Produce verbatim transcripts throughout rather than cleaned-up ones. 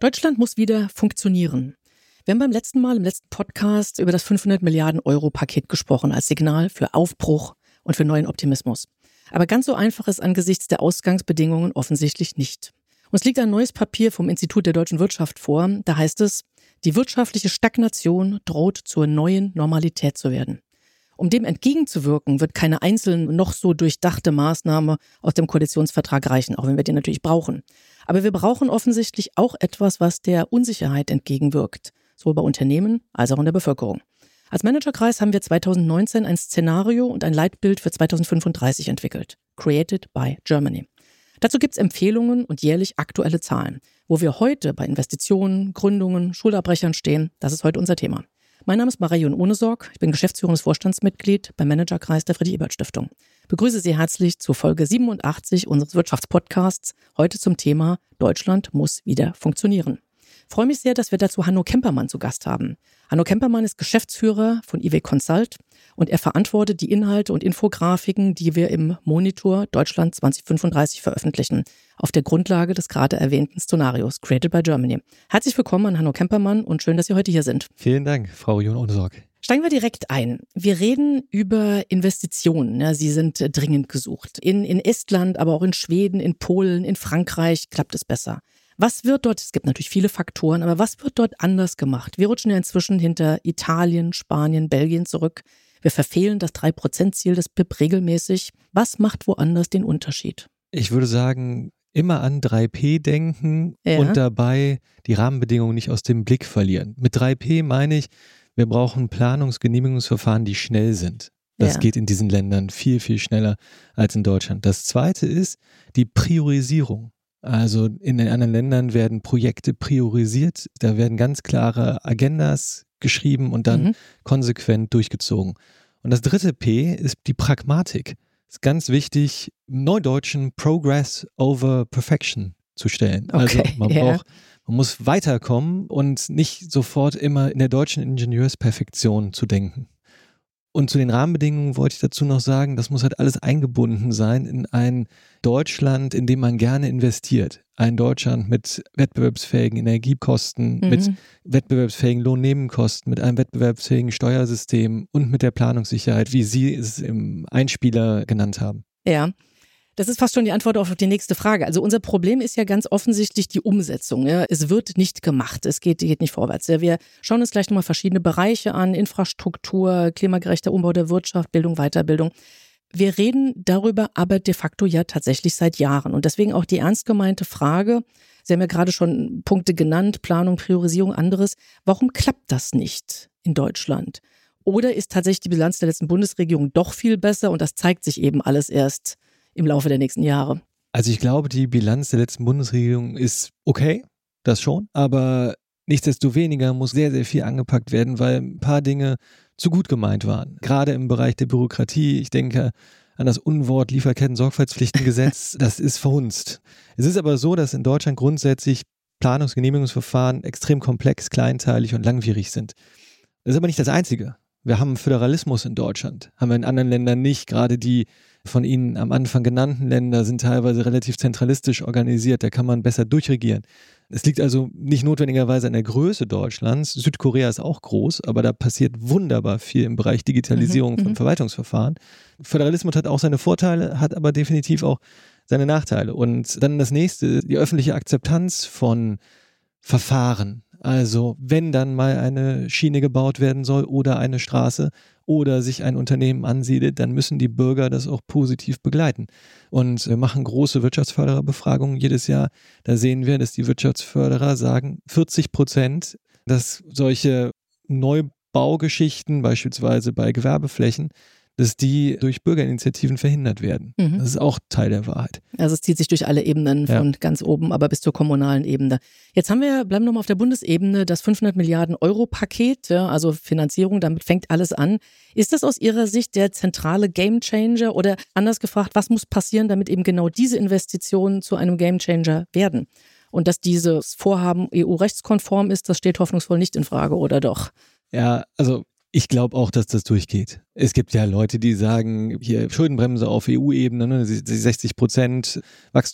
Deutschland muss wieder funktionieren. Wir haben beim letzten Mal, im letzten Podcast, über das fünfhundert Milliarden Euro Paket gesprochen, als Signal für Aufbruch und für neuen Optimismus. Aber ganz so einfach ist angesichts der Ausgangsbedingungen offensichtlich nicht. Uns liegt ein neues Papier vom Institut der deutschen Wirtschaft vor. Da heißt es, die wirtschaftliche Stagnation droht zur neuen Normalität zu werden. Um dem entgegenzuwirken, wird keine einzelne, noch so durchdachte Maßnahme aus dem Koalitionsvertrag reichen, auch wenn wir den natürlich brauchen. Aber wir brauchen offensichtlich auch etwas, was der Unsicherheit entgegenwirkt, sowohl bei Unternehmen als auch in der Bevölkerung. Als Managerkreis haben wir zweitausendneunzehn ein Szenario und ein Leitbild für zweitausendfünfunddreißig entwickelt. Created by Germany. Dazu gibt es Empfehlungen und jährlich aktuelle Zahlen. Wo wir heute bei Investitionen, Gründungen, Schulabbrechern stehen, das ist heute unser Thema. Mein Name ist Marion Ohnesorg, ich bin geschäftsführendes Vorstandsmitglied beim Managerkreis der Friedrich-Ebert-Stiftung. Begrüße Sie herzlich zur Folge siebenundachtzig unseres Wirtschaftspodcasts, heute zum Thema Deutschland muss wieder funktionieren. Ich freue mich sehr, dass wir dazu Hanno Kempermann zu Gast haben. Hanno Kempermann ist Geschäftsführer von I W Consult und er verantwortet die Inhalte und Infografiken, die wir im Monitor Deutschland zweitausendfünfunddreißig veröffentlichen, auf der Grundlage des gerade erwähnten Szenarios Created by Germany. Herzlich willkommen an Hanno Kempermann und schön, dass Sie heute hier sind. Vielen Dank, Frau Ohnesorg. Steigen wir direkt ein. Wir reden über Investitionen. Ja, sie sind dringend gesucht. In, in Estland, aber auch in Schweden, in Polen, in Frankreich klappt es besser. Was wird dort, es gibt natürlich viele Faktoren, aber was wird dort anders gemacht? Wir rutschen ja inzwischen hinter Italien, Spanien, Belgien zurück. Wir verfehlen das drei Prozent Ziel des B I P regelmäßig. Was macht woanders den Unterschied? Ich würde sagen, immer an drei P denken ja. und dabei die Rahmenbedingungen nicht aus dem Blick verlieren. Mit drei P meine ich, wir brauchen Planungs-Genehmigungsverfahren, die schnell sind. Das ja. geht in diesen Ländern viel, viel schneller als in Deutschland. Das zweite ist die Priorisierung. Also in den anderen Ländern werden Projekte priorisiert, da werden ganz klare Agendas geschrieben und dann mhm. konsequent durchgezogen. Und das dritte P ist die Pragmatik. Es ist ganz wichtig, im Neudeutschen Progress over Perfection zu stellen. Okay, also man yeah. braucht, man muss weiterkommen und nicht sofort immer in der deutschen Ingenieursperfektion zu denken. Und zu den Rahmenbedingungen wollte ich dazu noch sagen, das muss halt alles eingebunden sein in ein Deutschland, in dem man gerne investiert. Ein Deutschland mit wettbewerbsfähigen Energiekosten, mhm. mit wettbewerbsfähigen Lohnnebenkosten, mit einem wettbewerbsfähigen Steuersystem und mit der Planungssicherheit, wie Sie es im Einspieler genannt haben. Ja. Das ist fast schon die Antwort auf die nächste Frage. Also unser Problem ist ja ganz offensichtlich die Umsetzung. Ja. Es wird nicht gemacht, es geht, geht nicht vorwärts. Ja. Wir schauen uns gleich nochmal verschiedene Bereiche an, Infrastruktur, klimagerechter Umbau der Wirtschaft, Bildung, Weiterbildung. Wir reden darüber aber de facto ja tatsächlich seit Jahren. Und deswegen auch die ernst gemeinte Frage, Sie haben ja gerade schon Punkte genannt, Planung, Priorisierung, anderes. Warum klappt das nicht in Deutschland? Oder ist tatsächlich die Bilanz der letzten Bundesregierung doch viel besser und das zeigt sich eben alles erst im Laufe der nächsten Jahre? Also ich glaube, die Bilanz der letzten Bundesregierung ist okay, das schon, aber nichtsdestoweniger muss sehr, sehr viel angepackt werden, weil ein paar Dinge zu gut gemeint waren. Gerade im Bereich der Bürokratie, ich denke an das Unwort Lieferketten-Sorgfaltspflichtengesetz, das ist verhunzt. Es ist aber so, dass in Deutschland grundsätzlich Planungsgenehmigungsverfahren extrem komplex, kleinteilig und langwierig sind. Das ist aber nicht das Einzige. Wir haben Föderalismus in Deutschland, haben wir in anderen Ländern nicht. Gerade die von Ihnen am Anfang genannten Länder sind teilweise relativ zentralistisch organisiert, da kann man besser durchregieren. Es liegt also nicht notwendigerweise an der Größe Deutschlands. Südkorea ist auch groß, aber da passiert wunderbar viel im Bereich Digitalisierung mhm, von Verwaltungsverfahren. Föderalismus hat auch seine Vorteile, hat aber definitiv auch seine Nachteile. Und dann das nächste, die öffentliche Akzeptanz von Verfahren. Also wenn dann mal eine Schiene gebaut werden soll oder eine Straße oder sich ein Unternehmen ansiedelt, dann müssen die Bürger das auch positiv begleiten. Und wir machen große Wirtschaftsfördererbefragungen jedes Jahr. Da sehen wir, dass die Wirtschaftsförderer sagen, vierzig Prozent, dass solche Neubaugeschichten, beispielsweise bei Gewerbeflächen, dass die durch Bürgerinitiativen verhindert werden. Mhm. Das ist auch Teil der Wahrheit. Also es zieht sich durch alle Ebenen von ja. ganz oben, aber bis zur kommunalen Ebene. Jetzt haben wir, bleiben wir nochmal auf der Bundesebene, das fünfhundert Milliarden Euro Paket, ja, also Finanzierung, damit fängt alles an. Ist das aus Ihrer Sicht der zentrale Gamechanger oder anders gefragt, was muss passieren, damit eben genau diese Investitionen zu einem Gamechanger werden? Und dass dieses Vorhaben E U-rechtskonform ist, das steht hoffnungsvoll nicht in Frage, oder doch? Ja, also ich glaube auch, dass das durchgeht. Es gibt ja Leute, die sagen, hier Schuldenbremse auf E U-Ebene, ne, sechzig Prozent Wachstumspakt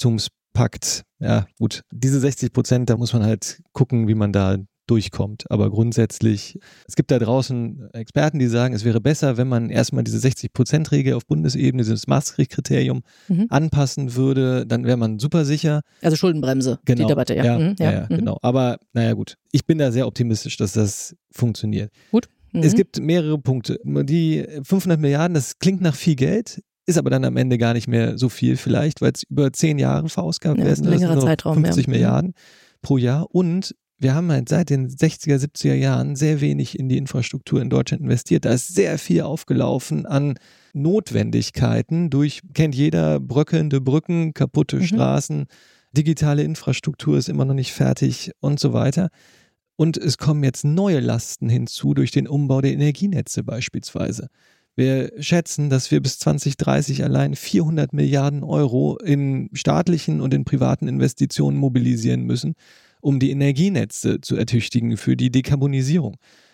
packt, ja gut, diese sechzig Prozent, da muss man halt gucken, wie man da durchkommt. Aber grundsätzlich, es gibt da draußen Experten, die sagen, es wäre besser, wenn man erstmal diese sechzig Prozent Regel auf Bundesebene, dieses Maastricht-Kriterium mhm. anpassen würde, dann wäre man super sicher. Also Schuldenbremse, genau. die Debatte, ja. Ja, mhm, ja, ja, ja mhm. genau. Aber naja gut, ich bin da sehr optimistisch, dass das funktioniert. Gut. Mhm. Es gibt mehrere Punkte. Die fünfhundert Milliarden, das klingt nach viel Geld, ist aber dann am Ende gar nicht mehr so viel vielleicht, weil es über zehn Jahre verausgabt ja, werden. Das ist ein längerer das sind Zeitraum. fünfzig ja. Milliarden pro Jahr und wir haben halt seit den sechziger, siebziger Jahren sehr wenig in die Infrastruktur in Deutschland investiert. Da ist sehr viel aufgelaufen an Notwendigkeiten durch, kennt jeder, bröckelnde Brücken, kaputte mhm. Straßen, digitale Infrastruktur ist immer noch nicht fertig und so weiter. Und es kommen jetzt neue Lasten hinzu durch den Umbau der Energienetze beispielsweise. Wir schätzen, dass wir bis zwanzig dreißig allein vierhundert Milliarden Euro in staatlichen und in privaten Investitionen mobilisieren müssen, um die Energienetze zu ertüchtigen für die Dekarbonisierung.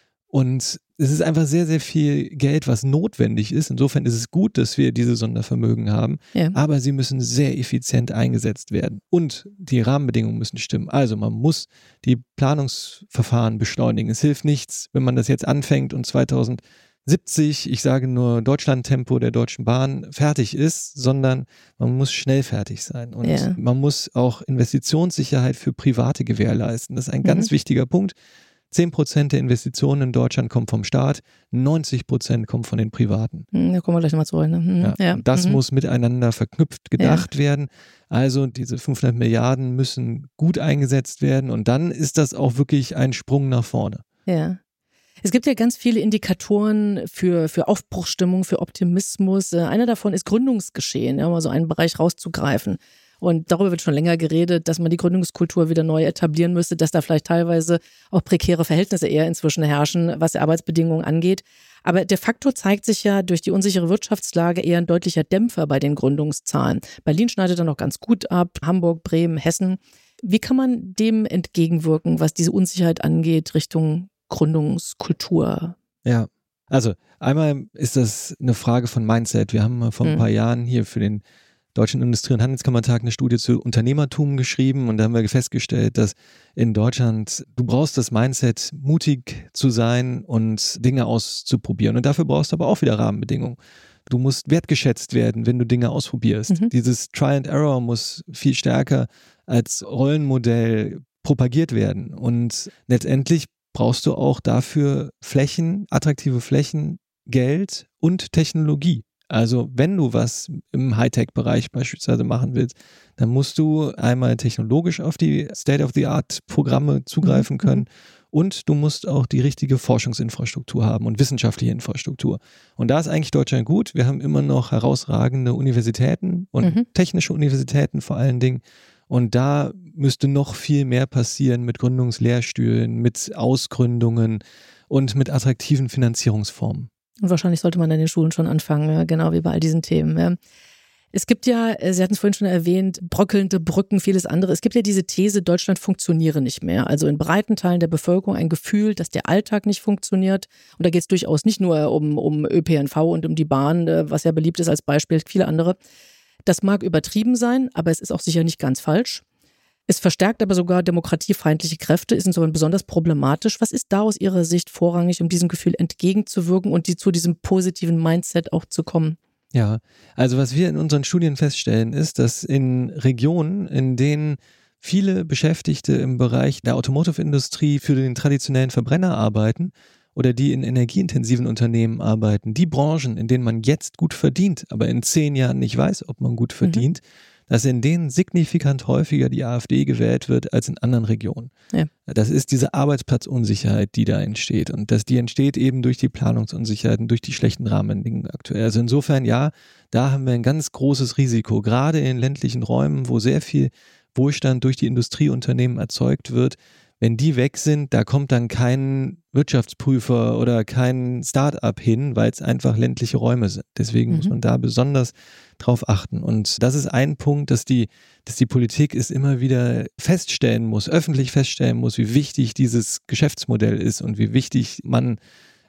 Und es ist einfach sehr, sehr viel Geld, was notwendig ist. Insofern ist es gut, dass wir diese Sondervermögen haben, ja. aber sie müssen sehr effizient eingesetzt werden. Und die Rahmenbedingungen müssen stimmen. Also man muss die Planungsverfahren beschleunigen. Es hilft nichts, wenn man das jetzt anfängt und zweitausendsiebzig, ich sage nur Deutschlandtempo der Deutschen Bahn, fertig ist, sondern man muss schnell fertig sein. Und ja. man muss auch Investitionssicherheit für Private gewährleisten. Das ist ein mhm. ganz wichtiger Punkt. zehn Prozent der Investitionen in Deutschland kommen vom Staat, neunzig Prozent kommen von den Privaten. Da kommen wir gleich nochmal zurück. Ne? Mhm. Ja, ja. Das mhm. muss miteinander verknüpft gedacht ja. werden. Also diese fünfhundert Milliarden müssen gut eingesetzt werden und dann ist das auch wirklich ein Sprung nach vorne. Ja. Es gibt ja ganz viele Indikatoren für, für Aufbruchsstimmung, für Optimismus. Einer davon ist Gründungsgeschehen, ja, um mal so einen Bereich rauszugreifen. Und darüber wird schon länger geredet, dass man die Gründungskultur wieder neu etablieren müsste, dass da vielleicht teilweise auch prekäre Verhältnisse eher inzwischen herrschen, was die Arbeitsbedingungen angeht. Aber de facto zeigt sich ja durch die unsichere Wirtschaftslage eher ein deutlicher Dämpfer bei den Gründungszahlen. Berlin schneidet da noch ganz gut ab, Hamburg, Bremen, Hessen. Wie kann man dem entgegenwirken, was diese Unsicherheit angeht, Richtung Gründungskultur? Ja, also einmal ist das eine Frage von Mindset. Wir haben vor ein hm. paar Jahren hier für den Deutschen Industrie- und Handelskammertag eine Studie zu Unternehmertum geschrieben und da haben wir festgestellt, dass in Deutschland, du brauchst das Mindset, mutig zu sein und Dinge auszuprobieren und dafür brauchst du aber auch wieder Rahmenbedingungen. Du musst wertgeschätzt werden, wenn du Dinge ausprobierst. Mhm. Dieses Try and Error muss viel stärker als Rollenmodell propagiert werden und letztendlich brauchst du auch dafür Flächen, attraktive Flächen, Geld und Technologie. Also wenn du was im Hightech-Bereich beispielsweise machen willst, dann musst du einmal technologisch auf die State-of-the-Art-Programme zugreifen können mhm. und du musst auch die richtige Forschungsinfrastruktur haben und wissenschaftliche Infrastruktur. Und da ist eigentlich Deutschland gut. Wir haben immer noch herausragende Universitäten und mhm. technische Universitäten vor allen Dingen. Und da müsste noch viel mehr passieren mit Gründungslehrstühlen, mit Ausgründungen und mit attraktiven Finanzierungsformen. Und wahrscheinlich sollte man an den Schulen schon anfangen, genau wie bei all diesen Themen. Es gibt ja, Sie hatten es vorhin schon erwähnt, bröckelnde Brücken, vieles andere. Es gibt ja diese These, Deutschland funktioniere nicht mehr. Also in breiten Teilen der Bevölkerung ein Gefühl, dass der Alltag nicht funktioniert. Und da geht es durchaus nicht nur um, um Ö P N V und um die Bahn, was ja beliebt ist als Beispiel, viele andere. Das mag übertrieben sein, aber es ist auch sicher nicht ganz falsch. Es verstärkt aber sogar demokratiefeindliche Kräfte, ist insofern besonders problematisch. Was ist da aus Ihrer Sicht vorrangig, um diesem Gefühl entgegenzuwirken und die, zu diesem positiven Mindset auch zu kommen? Ja, also was wir in unseren Studien feststellen, ist, dass in Regionen, in denen viele Beschäftigte im Bereich der Automotive-Industrie für den traditionellen Verbrenner arbeiten oder die in energieintensiven Unternehmen arbeiten, die Branchen, in denen man jetzt gut verdient, aber in zehn Jahren nicht weiß, ob man gut verdient, mhm. dass in denen signifikant häufiger die AfD gewählt wird als in anderen Regionen. Ja. Das ist diese Arbeitsplatzunsicherheit, die da entsteht. Und dass die entsteht eben durch die Planungsunsicherheiten, durch die schlechten Rahmenbedingungen aktuell. Also insofern, ja, da haben wir ein ganz großes Risiko, gerade in ländlichen Räumen, wo sehr viel Wohlstand durch die Industrieunternehmen erzeugt wird. Wenn die weg sind, da kommt dann kein Wirtschaftsprüfer oder kein Start-up hin, weil es einfach ländliche Räume sind. Deswegen mhm. muss man da besonders drauf achten. Und das ist ein Punkt, dass die, dass die Politik es immer wieder feststellen muss, öffentlich feststellen muss, wie wichtig dieses Geschäftsmodell ist und wie wichtig man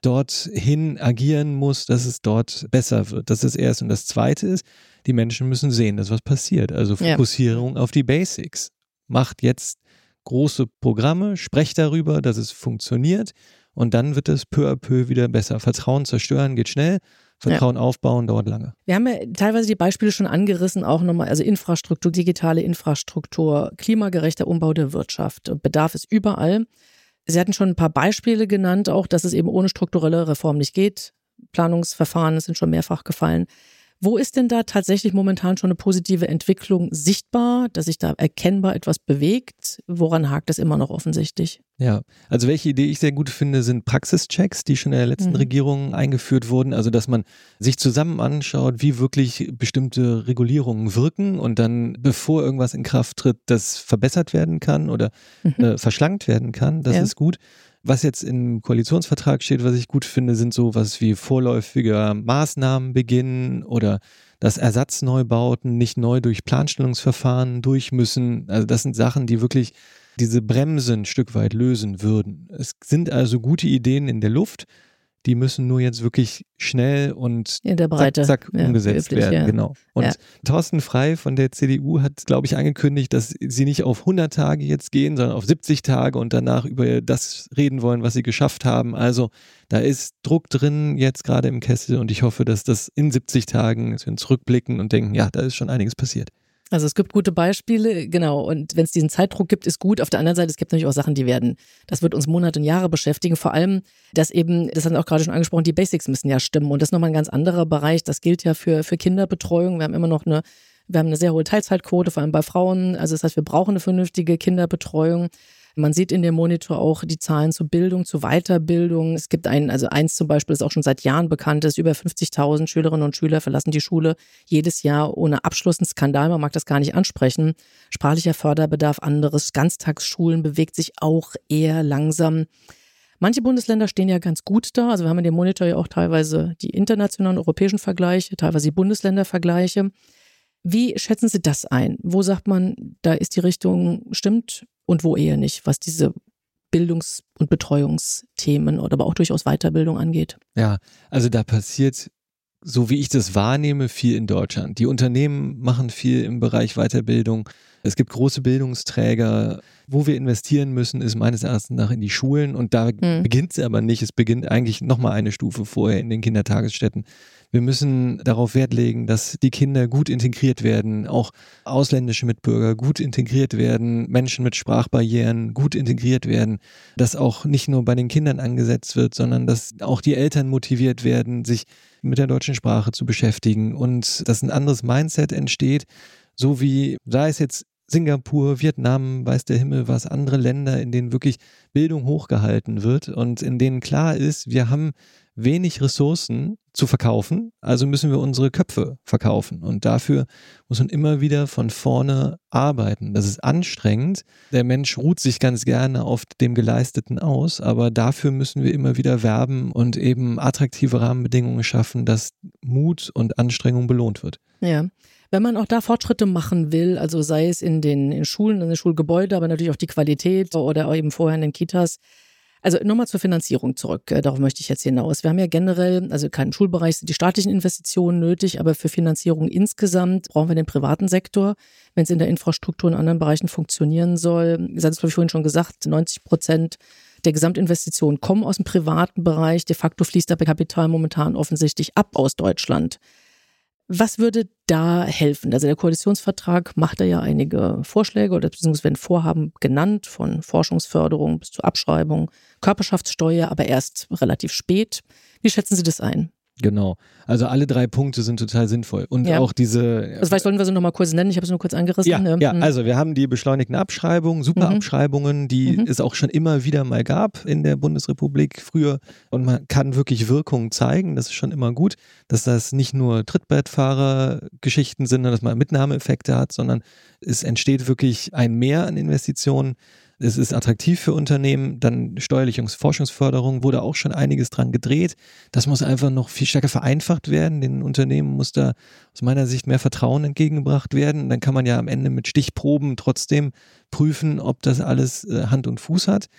dorthin agieren muss, dass es dort besser wird. Das ist das Erste. Und das Zweite ist, die Menschen müssen sehen, dass was passiert. Also Fokussierung ja. auf die Basics. Macht jetzt große Programme, sprecht darüber, dass es funktioniert und dann wird es peu à peu wieder besser. Vertrauen zerstören geht schnell, Vertrauen ja. aufbauen dauert lange. Wir haben ja teilweise die Beispiele schon angerissen, auch nochmal, also Infrastruktur, digitale Infrastruktur, klimagerechter Umbau der Wirtschaft. Bedarf ist überall. Sie hatten schon ein paar Beispiele genannt, auch, dass es eben ohne strukturelle Reform nicht geht. Planungsverfahren sind schon mehrfach gefallen. Wo ist denn da tatsächlich momentan schon eine positive Entwicklung sichtbar, dass sich da erkennbar etwas bewegt? Woran hakt es immer noch offensichtlich? Ja, also welche Idee ich sehr gut finde, sind Praxischecks, die schon in der letzten mhm. Regierung eingeführt wurden. Also dass man sich zusammen anschaut, wie wirklich bestimmte Regulierungen wirken und dann, bevor irgendwas in Kraft tritt, das verbessert werden kann oder mhm. äh, verschlankt werden kann. Das ja. ist gut. Was jetzt im Koalitionsvertrag steht, was ich gut finde, sind sowas wie vorläufiger Maßnahmenbeginn oder dass Ersatzneubauten nicht neu durch Planstellungsverfahren durch müssen. Also das sind Sachen, die wirklich diese Bremsen ein Stück weit lösen würden. Es sind also gute Ideen in der Luft, die müssen nur jetzt wirklich schnell und in der Breite. zack, zack ja, umgesetzt üblich, werden. Ja. Genau. Und ja. Thorsten Frey von der C D U hat, glaube ich, angekündigt, dass sie nicht auf hundert Tage jetzt gehen, sondern auf siebzig Tage und danach über das reden wollen, was sie geschafft haben. Also da ist Druck drin jetzt gerade im Kessel und ich hoffe, dass das in siebzig Tagen, dass wir zurückblicken und denken, ja, da ist schon einiges passiert. Also es gibt gute Beispiele, genau, und wenn es diesen Zeitdruck gibt, ist gut. Auf der anderen Seite, es gibt natürlich auch Sachen, die werden, das wird uns Monate und Jahre beschäftigen, vor allem, dass eben, das haben wir auch gerade schon angesprochen, die Basics müssen ja stimmen und das ist nochmal ein ganz anderer Bereich, das gilt ja für, für Kinderbetreuung, wir haben immer noch eine, wir haben eine sehr hohe Teilzeitquote, vor allem bei Frauen, also das heißt, wir brauchen eine vernünftige Kinderbetreuung. Man sieht in dem Monitor auch die Zahlen zur Bildung, zur Weiterbildung. Es gibt einen, also eins zum Beispiel ist auch schon seit Jahren bekannt, ist über fünfzigtausend Schülerinnen und Schüler verlassen die Schule jedes Jahr ohne Abschluss. Ein Skandal, man mag das gar nicht ansprechen. Sprachlicher Förderbedarf, anderes. Ganztagsschulen bewegt sich auch eher langsam. Manche Bundesländer stehen ja ganz gut da. Also wir haben in dem Monitor ja auch teilweise die internationalen europäischen Vergleiche, teilweise die Bundesländervergleiche. Wie schätzen Sie das ein? Wo sagt man, da ist die Richtung stimmt und wo eher nicht, was diese Bildungs- und Betreuungsthemen oder aber auch durchaus Weiterbildung angeht? Ja, also da passiert, so wie ich das wahrnehme, viel in Deutschland. Die Unternehmen machen viel im Bereich Weiterbildung. Es gibt große Bildungsträger. Wo wir investieren müssen, ist meines Erachtens nach in die Schulen und da mhm. beginnt es aber nicht. Es beginnt eigentlich nochmal eine Stufe vorher in den Kindertagesstätten. Wir müssen darauf Wert legen, dass die Kinder gut integriert werden, auch ausländische Mitbürger gut integriert werden, Menschen mit Sprachbarrieren gut integriert werden, dass auch nicht nur bei den Kindern angesetzt wird, sondern dass auch die Eltern motiviert werden, sich mit der deutschen Sprache zu beschäftigen und dass ein anderes Mindset entsteht, so wie, sei es jetzt Singapur, Vietnam, weiß der Himmel was, andere Länder, in denen wirklich Bildung hochgehalten wird und in denen klar ist, wir haben wenig Ressourcen zu verkaufen, also müssen wir unsere Köpfe verkaufen und dafür muss man immer wieder von vorne arbeiten. Das ist anstrengend. Der Mensch ruht sich ganz gerne auf dem Geleisteten aus, aber dafür müssen wir immer wieder werben und eben attraktive Rahmenbedingungen schaffen, dass Mut und Anstrengung belohnt wird. Ja. Wenn man auch da Fortschritte machen will, also sei es in den in Schulen, in den Schulgebäuden, aber natürlich auch die Qualität oder eben vorher in den Kitas. Also nochmal zur Finanzierung zurück, darauf möchte ich jetzt hinaus. Wir haben ja generell, also kein Schulbereich sind die staatlichen Investitionen nötig, aber für Finanzierung insgesamt brauchen wir den privaten Sektor, wenn es in der Infrastruktur in anderen Bereichen funktionieren soll. Ich hatte es, glaube ich, vorhin schon gesagt, neunzig Prozent der Gesamtinvestitionen kommen aus dem privaten Bereich. De facto fließt aber Kapital momentan offensichtlich ab aus Deutschland. Was würde da helfen? Also der Koalitionsvertrag macht da ja einige Vorschläge oder beziehungsweise werden Vorhaben genannt, von Forschungsförderung bis zur Abschreibung, Körperschaftssteuer, aber erst relativ spät. Wie schätzen Sie das ein? Genau, also alle drei Punkte sind total sinnvoll und ja. auch diese... Also vielleicht sollten wir sie nochmal kurz nennen, ich habe es nur kurz angerissen. Ja, ähm, ja, also wir haben die beschleunigten Abschreibungen, Superabschreibungen, die mhm. es auch schon immer wieder mal gab in der Bundesrepublik früher und man kann wirklich Wirkung zeigen, das ist schon immer gut, dass das nicht nur Trittbrettfahrer-Geschichten sind, dass man Mitnahmeeffekte hat, sondern es entsteht wirklich ein Mehr an Investitionen. Es ist attraktiv für Unternehmen, dann steuerliche und Forschungsförderung wurde auch schon einiges dran gedreht. Das muss einfach noch viel stärker vereinfacht werden. Den Unternehmen muss da aus meiner Sicht mehr Vertrauen entgegengebracht werden. Dann kann man ja am Ende mit Stichproben trotzdem prüfen, ob das alles Hand und Fuß hat.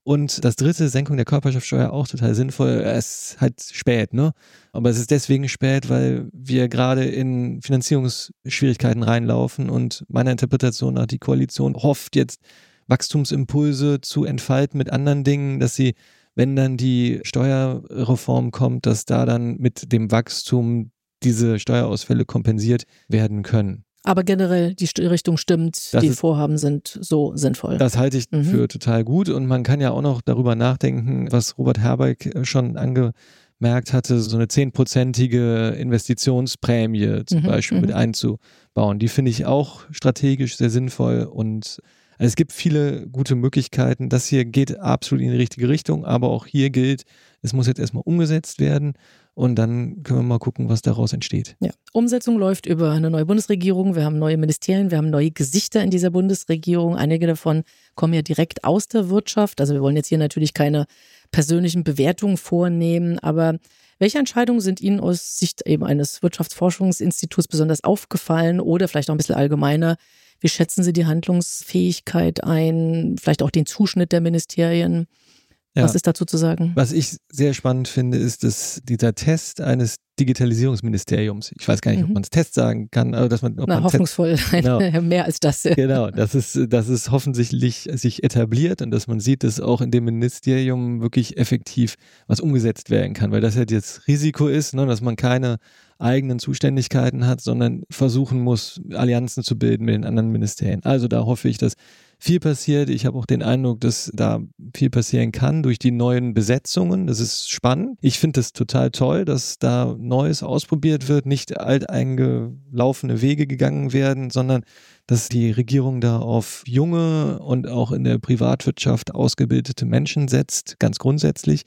Und das dritte, Senkung der Körperschaftsteuer, auch total sinnvoll. Es ist halt spät, ne? Aber es ist deswegen spät, weil wir gerade in Finanzierungsschwierigkeiten reinlaufen und meiner Interpretation nach die Koalition hofft jetzt Wachstumsimpulse zu entfalten mit anderen Dingen, dass sie, wenn dann die Steuerreform kommt, dass da dann mit dem Wachstum diese Steuerausfälle kompensiert werden können. Aber generell die Richtung stimmt, das die ist, Vorhaben sind so sinnvoll. Das halte ich mhm. für total gut und man kann ja auch noch darüber nachdenken, was Robert Habeck schon angemerkt hatte, so eine zehnprozentige Investitionsprämie zum mhm. Beispiel mhm. mit einzubauen. Die finde ich auch strategisch sehr sinnvoll und also es gibt viele gute Möglichkeiten. Das hier geht absolut in die richtige Richtung, aber auch hier gilt, es muss jetzt erstmal umgesetzt werden und dann können wir mal gucken, was daraus entsteht. Ja, Umsetzung läuft über eine neue Bundesregierung. Wir haben neue Ministerien, wir haben neue Gesichter in dieser Bundesregierung. Einige davon kommen ja direkt aus der Wirtschaft. Also wir wollen jetzt hier natürlich keine persönlichen Bewertungen vornehmen, aber welche Entscheidungen sind Ihnen aus Sicht eben eines Wirtschaftsforschungsinstituts besonders aufgefallen oder vielleicht auch ein bisschen allgemeiner? Wie schätzen Sie die Handlungsfähigkeit ein, vielleicht auch den Zuschnitt der Ministerien? Ja. Was ist dazu zu sagen? Was ich sehr spannend finde, ist, dass dieser Test eines Digitalisierungsministeriums, ich weiß gar nicht, mhm. ob man es Test sagen kann, aber dass man... Ob Na, man hoffnungsvoll, Test, genau. mehr als das. Genau, dass es, dass es offensichtlich sich etabliert und dass man sieht, dass auch in dem Ministerium wirklich effektiv was umgesetzt werden kann, weil das ja das Risiko ist, ne, dass man keine eigenen Zuständigkeiten hat, sondern versuchen muss, Allianzen zu bilden mit den anderen Ministerien. Also da hoffe ich, dass viel passiert. Ich habe auch den Eindruck, dass da viel passieren kann durch die neuen Besetzungen. Das ist spannend. Ich finde es total toll, dass da Neues ausprobiert wird, nicht alteingelaufene Wege gegangen werden, sondern dass die Regierung da auf junge und auch in der Privatwirtschaft ausgebildete Menschen setzt, ganz grundsätzlich.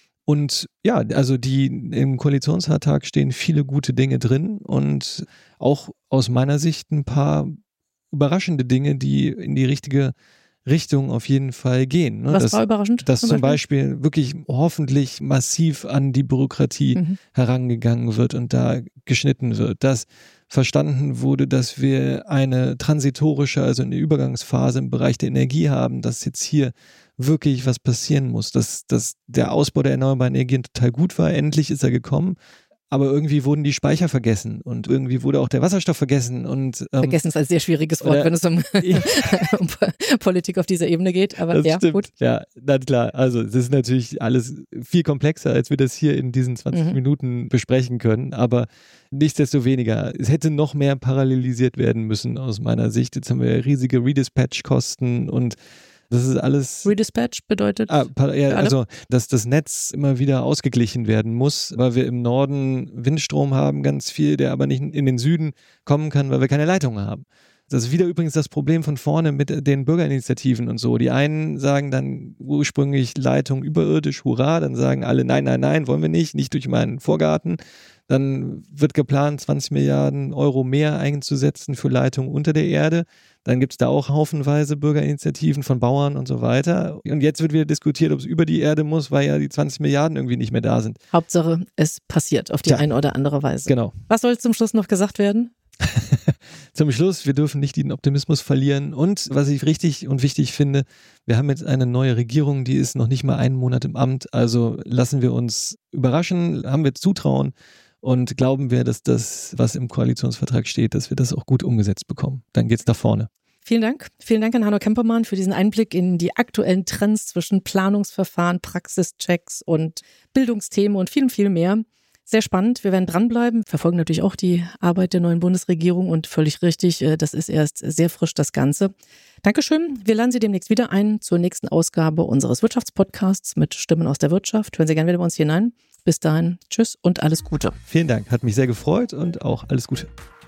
Und ja, also die im Koalitionsvertrag stehen viele gute Dinge drin und auch aus meiner Sicht ein paar überraschende Dinge, die in die richtige Richtung auf jeden Fall gehen. Ne? Was dass, war überraschend? Dass zum Beispiel? Beispiel wirklich hoffentlich massiv an die Bürokratie mhm. herangegangen wird und da geschnitten wird. Dass verstanden wurde, dass wir eine transitorische, also eine Übergangsphase im Bereich der Energie haben, dass jetzt hier wirklich was passieren muss, dass, dass der Ausbau der erneuerbaren Energien total gut war. Endlich ist er gekommen. Aber irgendwie wurden die Speicher vergessen und irgendwie wurde auch der Wasserstoff vergessen. Und, ähm, vergessen ist ein sehr schwieriges Wort, oder, wenn es um, um Politik auf dieser Ebene geht. Aber das ja, stimmt. gut. Ja, na klar. Also es ist natürlich alles viel komplexer, als wir das hier in diesen zwanzig mhm. Minuten besprechen können. Aber nichtsdestoweniger, es hätte noch mehr parallelisiert werden müssen aus meiner Sicht. Jetzt haben wir riesige Redispatch-Kosten und das ist alles... Redispatch bedeutet? Ah, ja, also, dass das Netz immer wieder ausgeglichen werden muss, weil wir im Norden Windstrom haben, ganz viel, der aber nicht in den Süden kommen kann, weil wir keine Leitungen haben. Das ist wieder übrigens das Problem von vorne mit den Bürgerinitiativen und so. Die einen sagen dann ursprünglich Leitung überirdisch, hurra, dann sagen alle, nein, nein, nein, wollen wir nicht, nicht durch meinen Vorgarten. Dann wird geplant, zwanzig Milliarden Euro mehr einzusetzen für Leitungen unter der Erde. Dann gibt es da auch haufenweise Bürgerinitiativen von Bauern und so weiter. Und jetzt wird wieder diskutiert, ob es über die Erde muss, weil ja die zwanzig Milliarden irgendwie nicht mehr da sind. Hauptsache, es passiert auf die ja. eine oder andere Weise. Genau. Was soll zum Schluss noch gesagt werden? Zum Schluss, wir dürfen nicht den Optimismus verlieren. Und was ich richtig und wichtig finde, wir haben jetzt eine neue Regierung, die ist noch nicht mal einen Monat im Amt. Also lassen wir uns überraschen, haben wir Zutrauen und glauben wir, dass das, was im Koalitionsvertrag steht, dass wir das auch gut umgesetzt bekommen. Dann geht's nach vorne. Vielen Dank. Vielen Dank an Hanno Kempermann für diesen Einblick in die aktuellen Trends zwischen Planungsverfahren, Praxischecks und Bildungsthemen und viel, viel mehr. Sehr spannend. Wir werden dranbleiben, verfolgen natürlich auch die Arbeit der neuen Bundesregierung und völlig richtig, das ist erst sehr frisch, das Ganze. Dankeschön. Wir laden Sie demnächst wieder ein zur nächsten Ausgabe unseres Wirtschaftspodcasts mit Stimmen aus der Wirtschaft. Hören Sie gerne wieder bei uns hinein. Bis dahin, tschüss und alles Gute. Vielen Dank. Hat mich sehr gefreut und auch alles Gute.